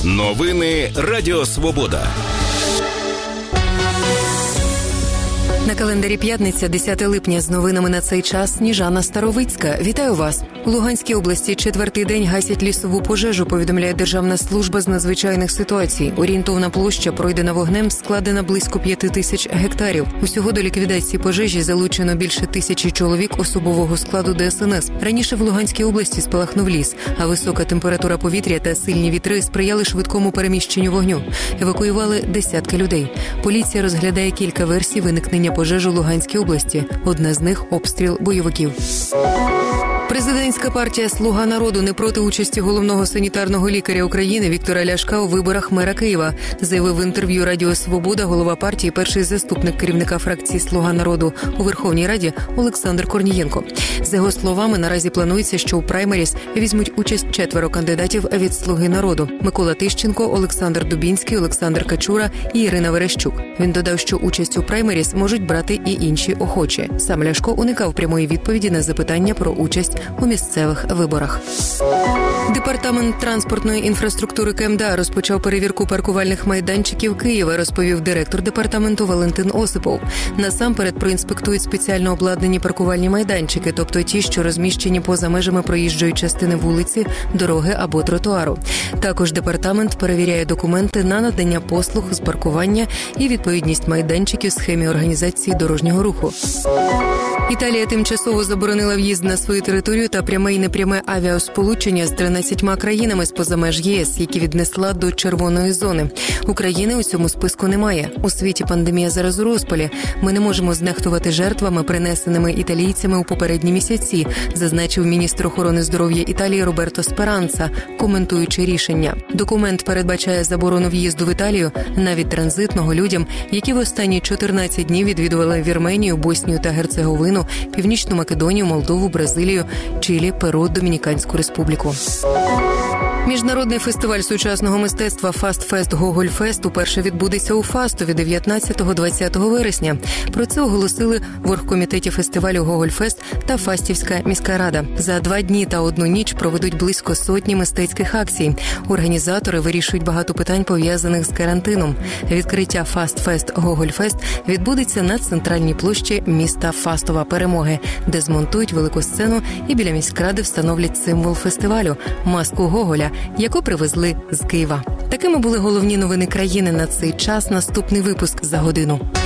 Новини Радіо Свобода. На календарі п'ятниця, 10 липня. З новинами на цей час Сніжана Старовицька. Вітаю вас. У Луганській області четвертий день гасять лісову пожежу, повідомляє Державна служба з надзвичайних ситуацій. Орієнтовна площа, пройдена вогнем, складена близько 5000 гектарів. Усього до ліквідації пожежі залучено більше 1000 чоловік особового складу ДСНС. Раніше в Луганській області спалахнув ліс, а висока температура повітря та сильні вітри сприяли швидкому переміщенню вогню. Евакуювали десятки людей. Поліція розглядає кілька версій виникнення пожежі в Луганській області. Одна з них – обстріл бойовиків. Президентська партія «Слуга народу» не проти участі головного санітарного лікаря України Віктора Ляшка у виборах мера Києва, заявив в інтерв'ю Радіо Свобода голова партії, перший заступник керівника фракції «Слуга народу» у Верховній Раді Олександр Корнієнко. За його словами, наразі планується, що у праймеріс візьмуть участь 4 кандидатів від «Слуги народу» – Микола Тищенко, Олександр Дубінський, Олександр Качура і Ірина Верещук. Він додав, що участь у праймеріс можуть брати і інші охочі. Сам Ляшко уникав прямої відповіді на запитання про участь у місцевих виборах. Департамент транспортної інфраструктури КМДА розпочав перевірку паркувальних майданчиків Києва, розповів директор департаменту Валентин Осипов. Насамперед проінспектують спеціально обладнані паркувальні майданчики, тобто ті, що розміщені поза межами проїжджої частини вулиці, дороги або тротуару. Також департамент перевіряє документи на надання послуг з паркування і відповідність майданчиків схемі організації дорожнього руху. Італія тимчасово заборонила в'їзд на свою територію та пряме і непряме авіасполучення з 13 країнами з-поза меж ЄС, які віднесла до червоної зони. України у цьому списку немає. У світі пандемія зараз у розпалі. Ми не можемо знехтувати жертвами, принесеними італійцями у попередні місяці, зазначив міністр охорони здоров'я Італії Роберто Сперанца, коментуючи рішення. Документ передбачає заборону в'їзду в Італію, навіть транзитного, людям, які в останні 14 днів відвідували Вірменію, Боснію та Герцеговину, Північну Македонію, Молдову, Бразилію, Чилі, Перу, Домініканську республіку. Міжнародний фестиваль сучасного мистецтва «Фастфест Гогольфест» уперше відбудеться у Фастові 19-20 вересня. Про це оголосили в оргкомітеті фестивалю «Гогольфест» та Фастівська міська рада. За 2 дні та 1 ніч проведуть близько 100 мистецьких акцій. Організатори вирішують багато питань, пов'язаних з карантином. Відкриття «Фастфест Гогольфест» відбудеться на центральній площі міста Фастова Перемоги, де змонтують велику сцену і біля міськради встановлять символ фестивалю – маску Гоголя, яку привезли з Києва. Такими були головні новини країни на цей час. Наступний випуск за годину.